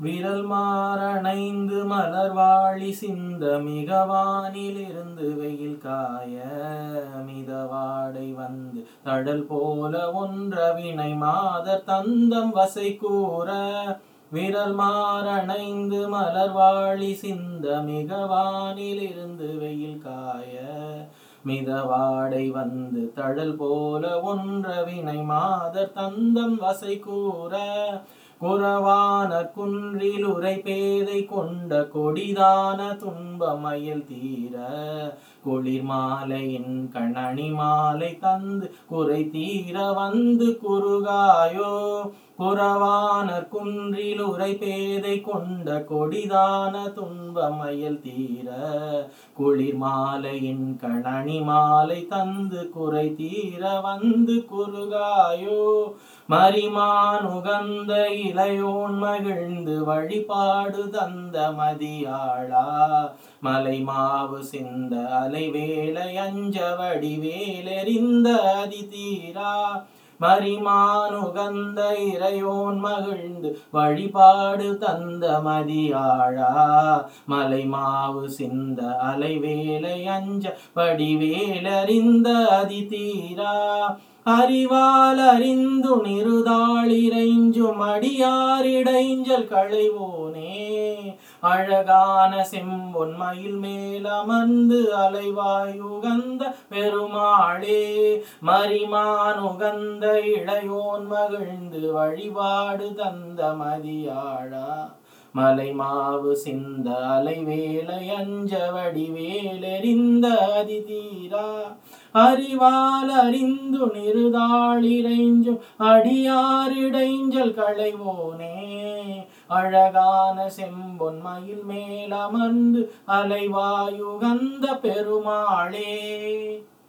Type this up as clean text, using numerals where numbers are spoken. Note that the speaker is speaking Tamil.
விரல் மாறணைந்து மலர்வாழி சிந்த மிகவானிலிருந்து வெயில் காய மிதவாடை வந்து தழல் போல ஒன்ற வினை மாதர் தந்தம் வசை கூற. விரல் மாறணைந்து மலர்வாழி சிந்த மிகவானிலிருந்து வெயில் காய மிதவாடை வந்து தழல் போல ஒன்ற வினை மாதர் தந்தம் வசை கூற. குறவான குன்றில் உரை பேதை கொண்ட கொடிதான துன்பமயல் தீர குளிர் மாலையின் கண்ணணி மாலை தந்து குறை தீர வந்து குறுகாயோ. குறவான குன்றில் உரை பேதை கொண்ட கொடிதான துன்பமயல் தீர குளிர் மாலையின் கண்ணணி மாலை தந்து குறை தீர வந்து குறுகாயோ. மரிமான் உகந்த இளையோன் மகிழ்ந்து வழிபாடு தந்த மதியாளா மலை மாவு சிந்த அலைவேலை அஞ்ச வடிவேலெறிந்த அதிதீரா. மரிமான் உகந்த இறையோன் மகிழ்ந்து வழிபாடு தந்த மதியாழா மலை மாவு சிந்த அலைவேலை அஞ்ச வடிவேலறிந்த அதிதீரா. அறிவால் அறிந்து நிறுதாளிரைஞ்சும் அடியாரிடைஞ்சல் களைவோனே அழகான செம்பொன் மயில் மேலமர்ந்து அலைவாயுகந்த பெருமாளே. மரிமான் உகந்த இளையோன் மகிழ்ந்து வழிபாடு தந்த மதியாழா மலை மாவு சிந்த அலைவேலை அஞ்ச வடிவேலெறிந்த அதிதீரா. அறிவால் அறிந்து நிறுதாளிரைஞ்சும் அடியாரிடைஞ்சல் களைவோனே அழகான செம்பொன் மயில் மேலமர்ந்து அலைவாயுகந்த பெருமாளே.